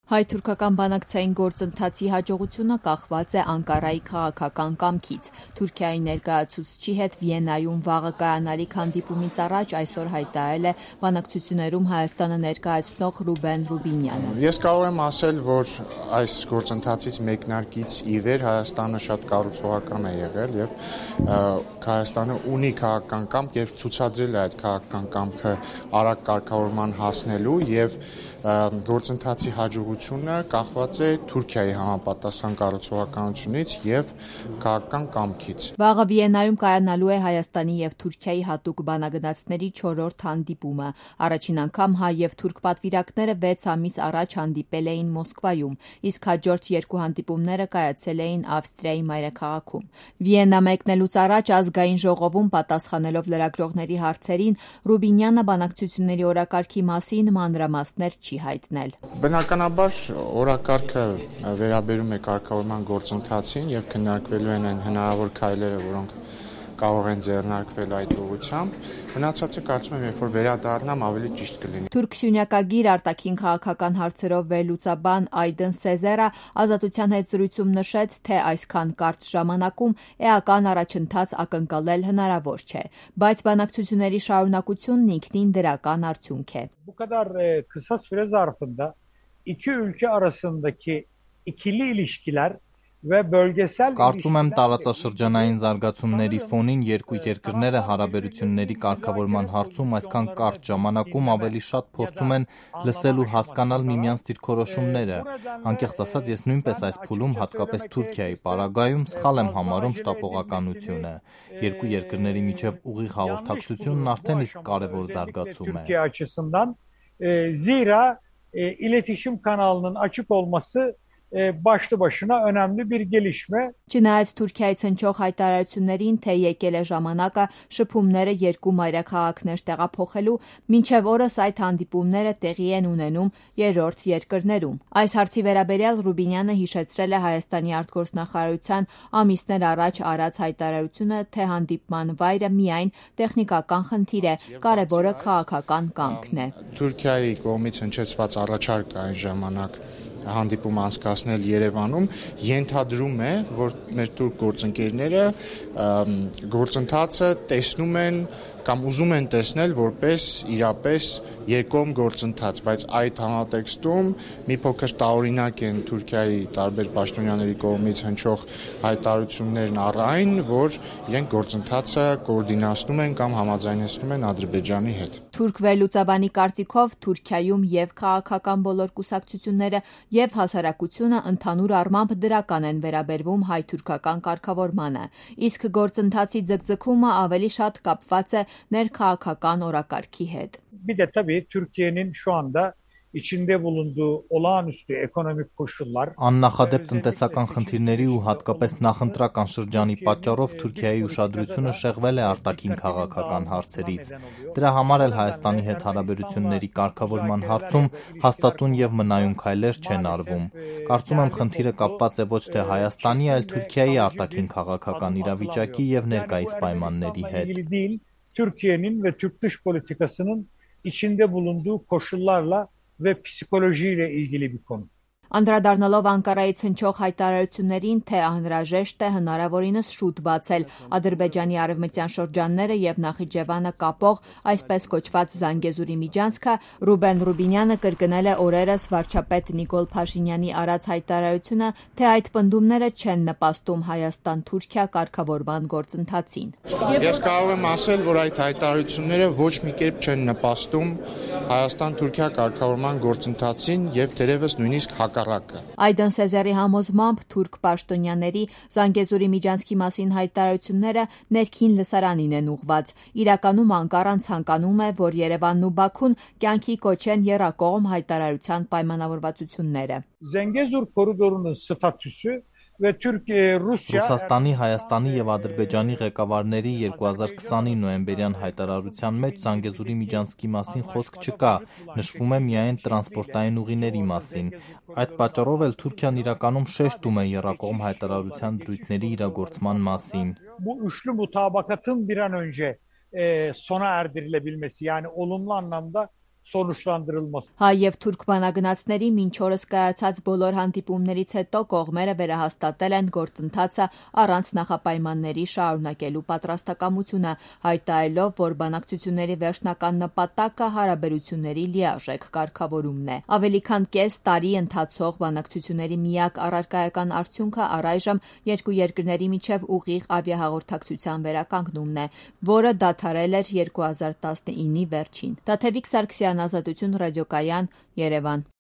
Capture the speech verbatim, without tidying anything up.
Հայ-թուրքական բանակցային գործընթացի հաջողությունը կախված է Անկարայի քաղաքական կամքից։ Թուրքիայի ներկայացուցչի հետ Վիեննայում վաղը կայանալիք հանդիպումից առաջ այսօր հայտարարել է բանակցություններում Հայաստանը ներկայացնող Ռուբեն Ռուբինյանը։ Ես կարող եմ ասել, որ այս գործընթացից մեկնարկից ի վեր Հայաստանը շատ կառուցողական է եղել եւ Հայաստանը ունի քաղաքական կամք, երբ ցուցադրել է այդ քաղաքական կամքը արագ կարգավորման հասնելու եւ գործընթացի հաջողությունը կախված է Թուրքիայի համապատասխան կառուցողականությունից եւ քաղաքական կամքից։ Վաղը Վիեննայում կայանալու է Հայաստանի եւ Թուրքիայի հատուկ բանագնացների չորրորդ հանդիպումը։ Առաջին անգամ հայ եւ թուրք պատվիրակները վեց ամիս առաջ հանդիպել էին Մոսկվայում, իսկ հաջորդ երկու հանդիպումները կայացել էին Ավստրիայի մայրաքաղաքում։ Վիեննա մեկնելուց առաջ ազգային ժողովում պատասխանելով լրագրողների հարցերին Ռուբինյանը բանակցությունների օրակարգի մասին մանրամասներ չի հայտնել։ Բնականաբար օրակարգը վերաբերում է կարգավորման գործընթացին եւ քննարկվելու են այն հնարավոր քայլերը, որոնք կարող են ձեռնարկվել այդ ուղղությամբ։ Մնացածը կարծում եմ, երբ որ վերադառնամ, ավելի ճիշտ կլինի։ Թուրք սյունյակագիր արտաքին քաղաքական հարցերով վերլուծաբան Այդեն Սեզերը Ազատության հետ զրույցում նշեց, թե այսքան կարճ ժամանակում էական առաջընթաց ակնկալել հնարավոր չէ, բայց բանակցությունների շարունակությունն ինքնին դրական արդյունք է։ Bu kadar kısa süre zarfında iki ülke arasındaki ikili ilişkiler ve bölgesel Կարծում եմ տարածաշրջանային զարգացումների ֆոնին երկու երկրները հարաբերությունների կարգավորման հարցում այսքան կարճ ժամանակում ավելի շատ փորձում են լսել ու հասկանալ միմյանց դիրքորոշումները։ Անկեղծ ասած, ես նույնպես այս փուլում, հատկապես Թուրքիայի պարագայում, սխալ եմ համարում շտապողականությունը։ Երկու երկրների միջև ուղիղ հաղորդակցությունն արդեն իսկ կարևոր զարգացում է։ Türkiye açısından zira iletişim kanalının açık olması başlı başına önemli bir gelişme. Չնայած Թուրքիայից հնչող հայտարարություններին, թե եկել է ժամանակը շփումները երկու մայրաքաղաքներ տեղափոխելու, մինչև օրս այդ հանդիպումները տեղի են ունենում երրորդ երկրներում։ Այս հարցի վերաբերյալ Ռուբինյանը հիշեցրել է Հայաստանի արտգործնախարարության ամիսներ առաջ արած հայտարարությունը, թե հանդիպման վայրը միայն տեխնիկական խնդիր է, կարևորը քաղաքական կամքն է։ Թուրքիայի կողմից հնչեցված առաջարկը այն ժամանակ հանդիպում անցկացնել Երևանում ենթադրում է, որ մեր թուրք գործընկերները գործընթացը տեսնում են կամ ուզում են տեսնել որպես իրապես երկկողմ գործընթաց, բայց այդ համատեքստում մի փոքր տարօրինակ են Թուրքիայի տարբեր պաշտոնյաների կողմից հնչող հայտարարություններն առ այն, որ իրենք գործընթացը կոորդինացնում են կամ համաձայնեցնում են Ադրբեջանի հետ։ Թուրք վերլուծաբանի կարծիքով Թուրքիայում եւ քաղաքական բոլոր կուսակցությունները եւ հասարակությունը ընդհանուր առմամբ դրական են վերաբերվում հայ-թուրքական կարգավորմանը, իսկ գործընթացի ձգձգումը ավելի շատ կապված է ներքաղաքական օրակարգի հետ։ Bir de tabii Türkiye'nin şu anda içinde bulunduğu olağanüstü ekonomik koşullar Աննախադեպ տնտեսական խնդիրների ու հատկապես նախընտրական շրջանի պատճառով Թուրքիայի ուշադրությունը շեղվել է արտաքին քաղաքական հարցերից։ Դրա համար էլ Հայաստանի հետ հարաբերությունների կարգավորման հարցում հաստատուն եւ մնայուն քայլեր չեն արվում։ Կարծում եմ խնդիրը կապված է ոչ թե Հայաստանի, այլ Թուրքիայի արտաքին քաղաքական իրավիճակի եւ ներկայիս պայմանների հետ։ Türkiye'nin ve Türk dış politikasının içinde bulunduğu koşullarla ve psikolojiyle ilgili bir konu. Անդրադառնալով Անկարայից հնչող հայտարարություններին, թե անհրաժեշտ է հնարավորինս շուտ բացել Ադրբեջանի արևմտյան շրջանները եւ Նախիջևանը կապող այսպես կոչված Զանգեզուրի միջանցքը, Ռուբեն Ռուբինյանը կրկնել է օրերս վարչապետ Նիկոլ Փաշինյանի արած հայտարարությունը, թե այդ պնդումները չեն նպաստում Հայաստան-Թուրքիա կարգավորման գործընթացին։ Ես կարող եմ ասել, որ այդ հայտարարությունները ոչ մի կերպ չեն նպաստում Հայաստան-Թուրքիա կարգավորման գործընթացին եւ թերևս նույնիսկ հակառակը։ Այդեն Սեզերի համոզմամբ թուրք պաշտոնյաների Զանգեզուրի միջանցքի մասին հայտարարությունները ներքին լսարանին են ուղղված։ Իրականում Անկարան ցանկանում է, որ Երևանն ու Բաքուն կյանքի կոչեն եռակողմ հայտարարության պայմանավորվածությունները։ Zengezur koridorunun statüsü ve Türkiye, Rusya Ռուսաստանի, Հայաստանի եւ Ադրբեջանի ղեկավարների երկու հազար քսանի նոյեմբերյան հայտարարության մեջ Զանգեզուրի միջանցքի մասին խոսք չկա, նշվում է միայն տրանսպորտային ուղիների մասին։ Այդ պատճառով էլ Թուրքիան իրականում շեշտում է եռակողմ հայտարարության դրույթների իրագործման մասին։ Bu üçlü mutabakatın bir an önce e, sona erdirilebilmesi, yani olumlu anlamda sonuçlandırılması. Հայ եւ թուրք բանագնացների մինչ օրս կայացած բոլոր հանդիպումներից հետո կողմերը վերահաստատել են գործընթացը առանց նախապայմանների շարունակելու պատրաստակամությունը, հայտարարելով, որ բանակցությունների վերջնական նպատակը հարաբերությունների լիարժեք կարգավորումն է։ Ավելի քան կես տարի ընթացող բանակցությունների միակ առարկայական արդյունքը առայժմ երկու երկրների միջև ուղիղ ավիահաղորդակցության վերականգնումն է, որը դադարել էր երկու հազար տասնինի վերջին։ Տաթևիկ Սարգսյան, Ազատություն ռադիոկայան, Երևան։